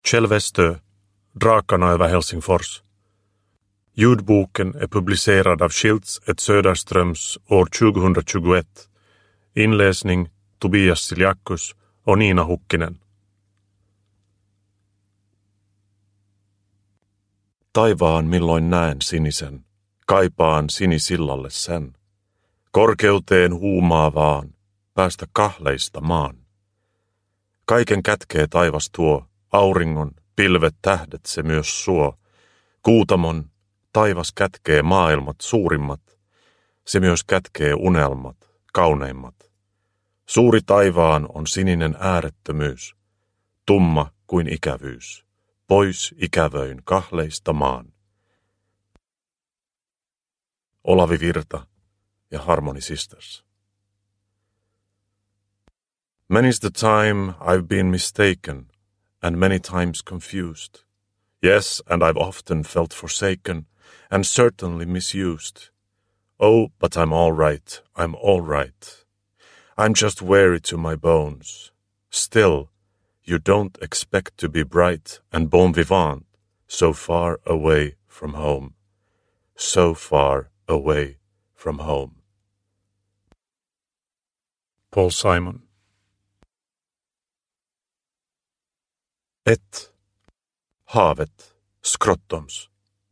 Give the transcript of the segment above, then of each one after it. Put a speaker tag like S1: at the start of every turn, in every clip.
S1: Kjell Westö, Drakarna över Helsingfors. Ljudboken är publicerad av Schiltz et Söderströms år 2021. Inläsning Tobias Siljakus och Nina Hukkinen.
S2: Taivaan milloin näen sinisen, kaipaan sinisillalle sen. Korkeuteen huumaavaan, päästä kahleista maan. Kaiken kätkee taivas tuo, auringon, pilvet, tähdet se myös suo. Kuutamon, taivas kätkee maailmat suurimmat, se myös kätkee unelmat, kauneimmat. Suuri taivaan on sininen äärettömyys, tumma kuin ikävyys, pois ikävöin kahleista maan. Olavi Virta ja Harmony Sisters. Many's the time I've been mistaken, and many times confused. Yes, and I've often felt forsaken, and certainly misused. Oh, but I'm all right, I'm all right. I'm just weary to my bones. Still, you don't expect to be bright and bon vivant, so far away from home. So far away from home.
S1: Paul Simon.
S2: 1. Havet, Skrottons.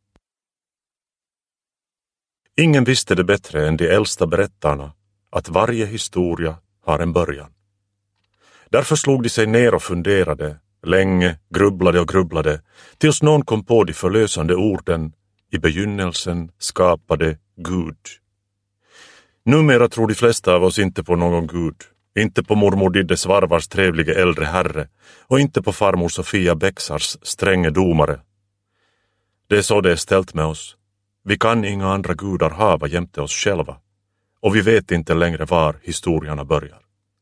S2: Ingen visste det bättre än de äldsta berättarna att varje historia har en början. Därför slog de sig ner och funderade, länge grubblade och grubblade, tills någon kom på de förlösande orden: i begynnelsen skapade Gud. Numera tror de flesta av oss inte på någon Gud, inte på mormor Didde Svarvars trevlige äldre herre och inte på farmor Sofia Bexars stränge domare. Det är så det är ställt med oss. Vi kan inga andra gudar hava jämte oss själva, och vi vet inte längre var historierna börjar.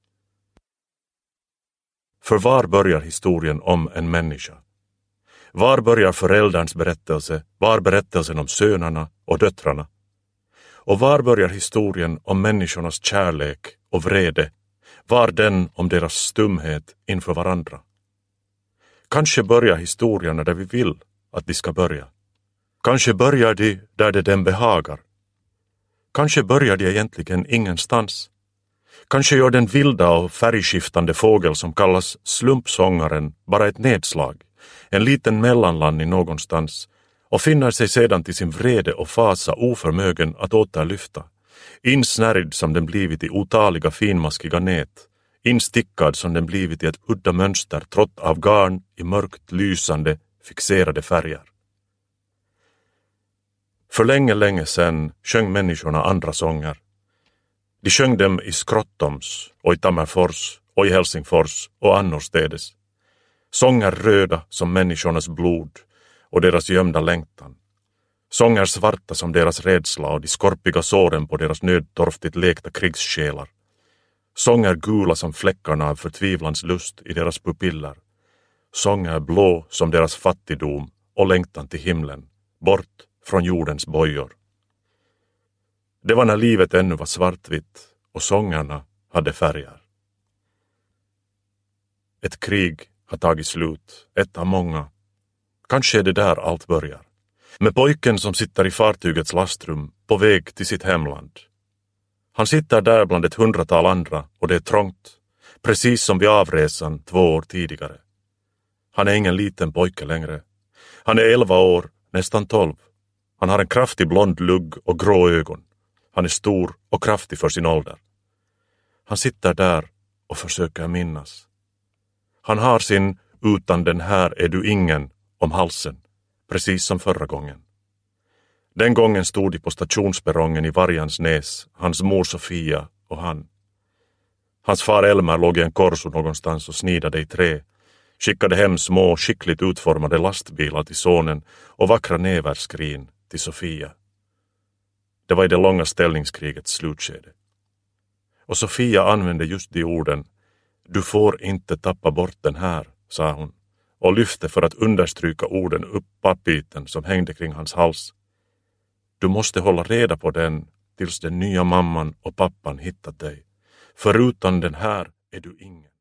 S2: För var börjar historien om en människa? Var börjar förälderns berättelse, var berättelsen om sönerna och döttrarna? Och var börjar historien om människornas kärlek och vrede, var den om deras stumhet inför varandra? Kanske börjar historierna där vi vill att de ska börja. Kanske börjar de där det den behagar. Kanske börjar de egentligen ingenstans. Kanske gör den vilda och färgskiftande fågel som kallas slumpsångaren bara ett nedslag, en liten mellanlandning någonstans, och finner sig sedan till sin vrede och fasa oförmögen att återlyfta, insnärjd som den blivit i otaliga finmaskiga nät, instickad som den blivit i ett udda mönster trott av garn i mörkt lysande, fixerade färger. För länge sedan sjöng människorna andra sånger. De sjöng dem i Skrottons och i Tammerfors och i Helsingfors och annorstädes. Sånger röda som människornas blod och deras gömda längtan. Sånger svarta som deras rädsla och de skorpiga såren på deras nödtorftigt lekta krigssjälar. Sånger gula som fläckarna av förtvivlans lust i deras pupiller. Sånger blå som deras fattigdom och längtan till himlen, bort från jordens bojor. Det var när livet ännu var svartvitt och sångerna hade färger. Ett krig har tagit slut, ett av många. Kanske är det där allt börjar. Med pojken som sitter i fartygets lastrum på väg till sitt hemland. Han sitter där bland ett 100-tal andra och det är trångt, precis som vid avresan 2 år tidigare. Han är ingen liten pojke längre. Han är 11 år, nästan 12. Han har en kraftig blond lugg och grå ögon. Han är stor och kraftig för sin ålder. Han sitter där och försöker minnas. Han har sin "utan den här är du ingen" om halsen, precis som förra gången. Den gången stod de på stationsperrongen i Varjansnäs, hans mor Sofia och han. Hans far Elmer låg i en korso någonstans och snidade i trä, skickade hem små, skickligt utformade lastbilar till sonen och vackra näverskrin till Sofia. Det var i det långa ställningskrigets slutskede. Och Sofia använde just de orden: "Du får inte tappa bort den här", sa hon, och lyfte för att understryka orden upp pappbiten som hängde kring hans hals. "Du måste hålla reda på den tills den nya mamman och pappan hittat dig. Förutan den här är du ingen."